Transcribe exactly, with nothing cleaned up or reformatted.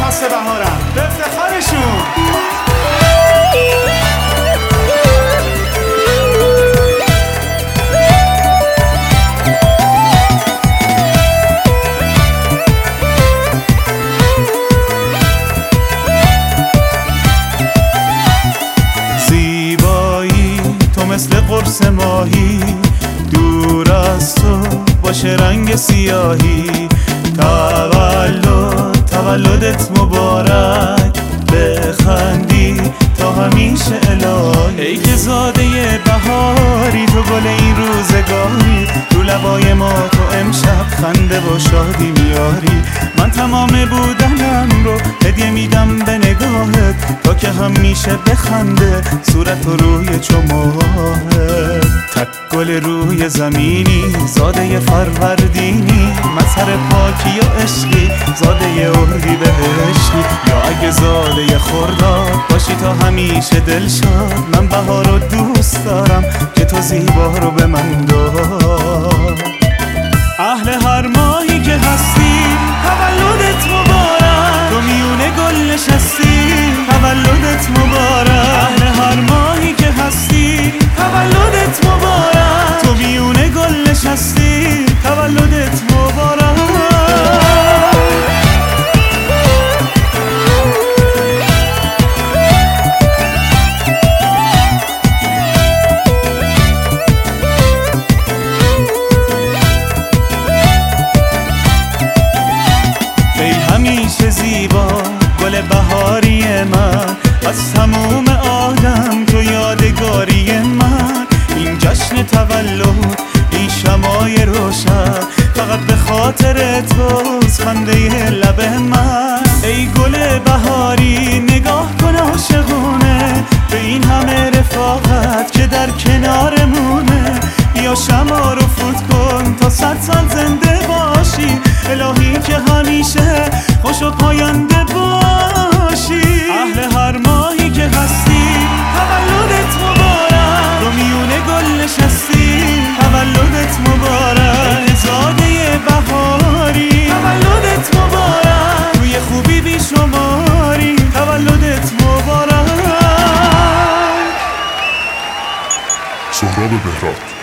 واسه بهارم به افتخارشون. زیبایی تو مثل قرص ماهی، دور از تو باشه رنگ سیاهی. تولد تولدت مبارک، بخندی تا همیشه الهی. ای که زاده بهاری، تو گل این روزگاری، رو لبای ما تو امشب خنده و شادی میاری. من تمام بودنم رو هدیه میدم به نگاهت، تا که همیشه بخنده صورت و روی چماهت. تک گل روی زمینی، زاده فروردینی، مظهر پاکی و عشقی، زاده اردی بهشتی. یا اگه زاده خرداد باشی تا همیشه دلشاد، من بهار رو دوست دارم که تو زیبا رو به من داد. اهل هر ماهی که هستی تولدت مبارک، تو میونه گل نشستی تولدت مبارک. اهل هر ماهی که هستی تولدت مبارک، تو میونه گل نشستی تولدت مبارک. همیشه زیبا گل بهاری من، از تموم آدم تو یادگاری من. این جشن تولد، این شمای روشن، فقط به خاطر توست خنده لب من. ای گل بهاری نگاه کن عاشقونه به این همه رفاقت که در کنارمونه. بیا شمع رو فوت کن تا صد سال زنده باشی، الهی که همیشه خوش و پاینده باشی. اهل هر ماهی که هستی تولدت مبارک، رو میونه گل نشستی تولدت مبارک. ای زاده بهاری تولدت مبارک، توی خوبی بی شماری تولدت مبارک. سهراب بهراد.